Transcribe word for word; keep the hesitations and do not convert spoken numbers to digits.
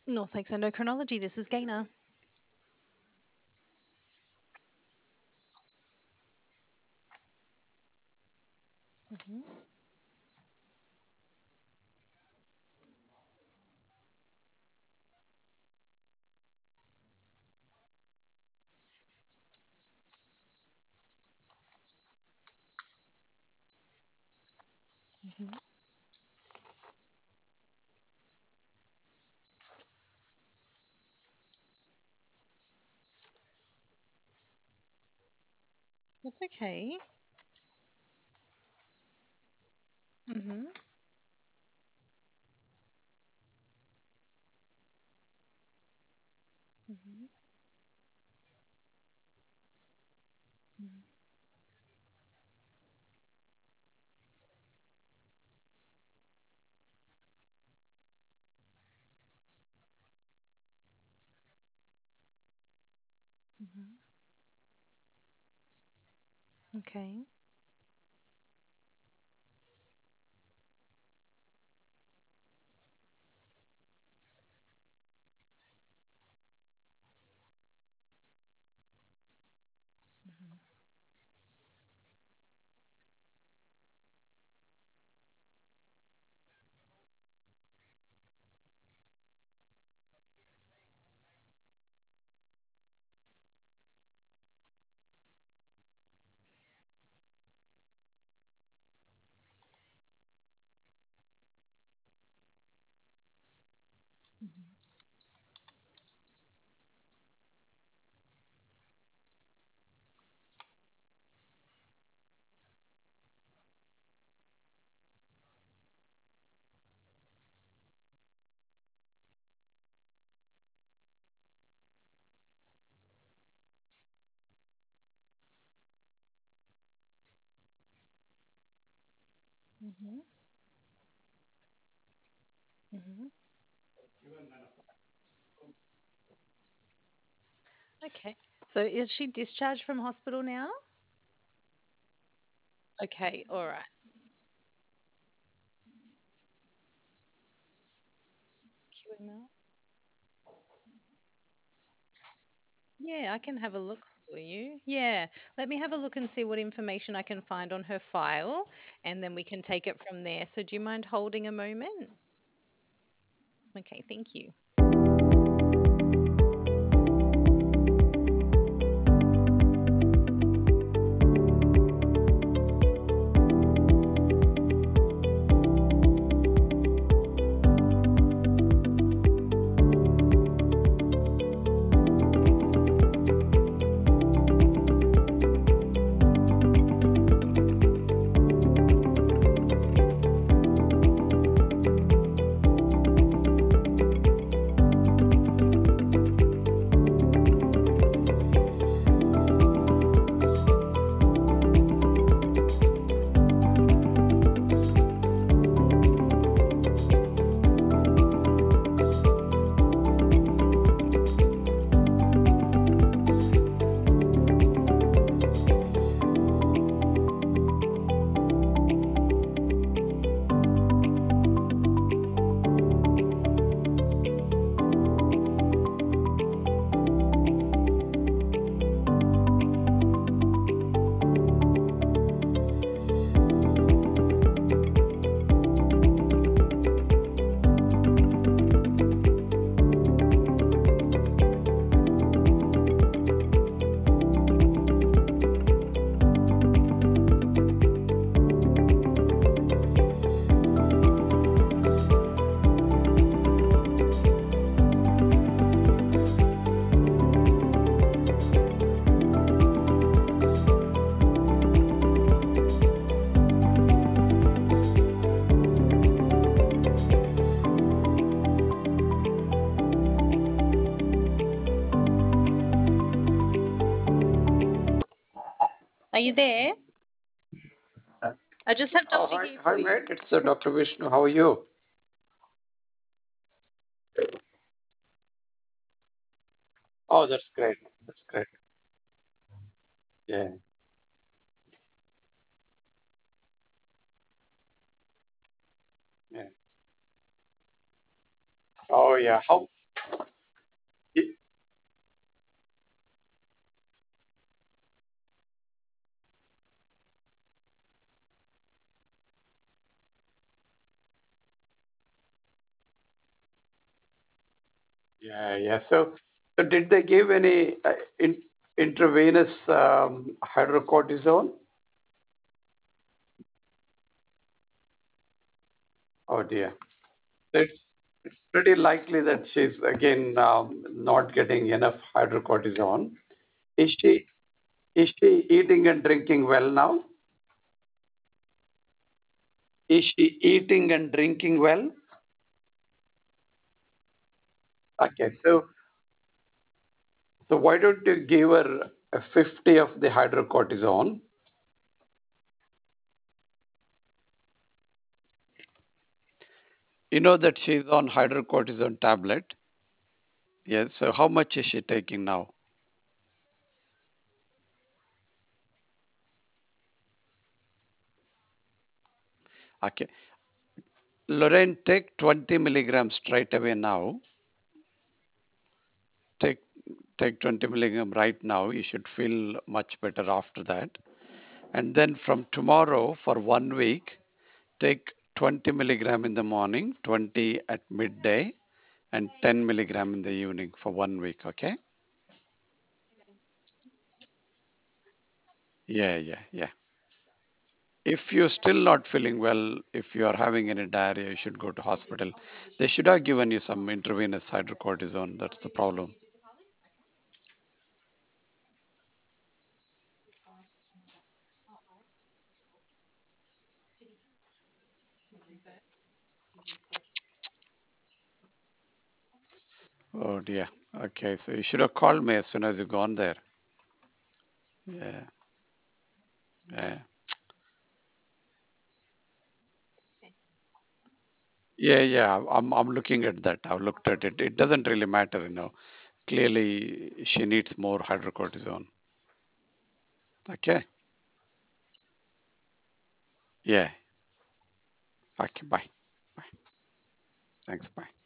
North Lakes Endocrinology, this is Gaina. Mhm, mhm. That's okay. Hmm. Hmm. Hmm. Okay. Hmm. Hmm. Okay. So is she discharged from hospital now? Okay. All right. Q M L. Yeah, I can have a look for you. Yeah. Let me have a look and see what information I can find on her file, and then we can take it from there. So do you mind holding a moment? Okay, thank you. Are you there? I just have Oh, Doctor hi, here hi, for you. mate. It's uh, doctor Vishnu. How are you? Oh, that's great. That's great. Yeah, yeah. Oh, yeah. How? Yeah, yeah. So, so did they give any uh, in, intravenous um, hydrocortisone? Oh dear. So it's, it's pretty likely that she's again um, not getting enough hydrocortisone. Is she is she eating and drinking well now? Is she eating and drinking well? Okay, so so why don't you give her a fifty of the hydrocortisone? You know that she's on hydrocortisone tablet. Yes. So how much is she taking now? Okay. Lorraine, take twenty milligrams straight away now. Take take twenty milligram right now. You should feel much better after that. And then from tomorrow for one week, take twenty milligram in the morning, twenty at midday, and ten milligram in the evening for one week. Okay? Yeah, yeah, yeah. If you're still not feeling well, if you are having any diarrhea, you should go to hospital. They should have given you some intravenous hydrocortisone. That's the problem. Oh dear. Okay, so you should have called me as soon as you gone there. Yeah, yeah, yeah, yeah. I'm I'm looking at that. I've looked at it. It doesn't really matter, you know. Clearly, she needs more hydrocortisone. Okay. Yeah. Okay. Bye. Bye. Thanks. Bye.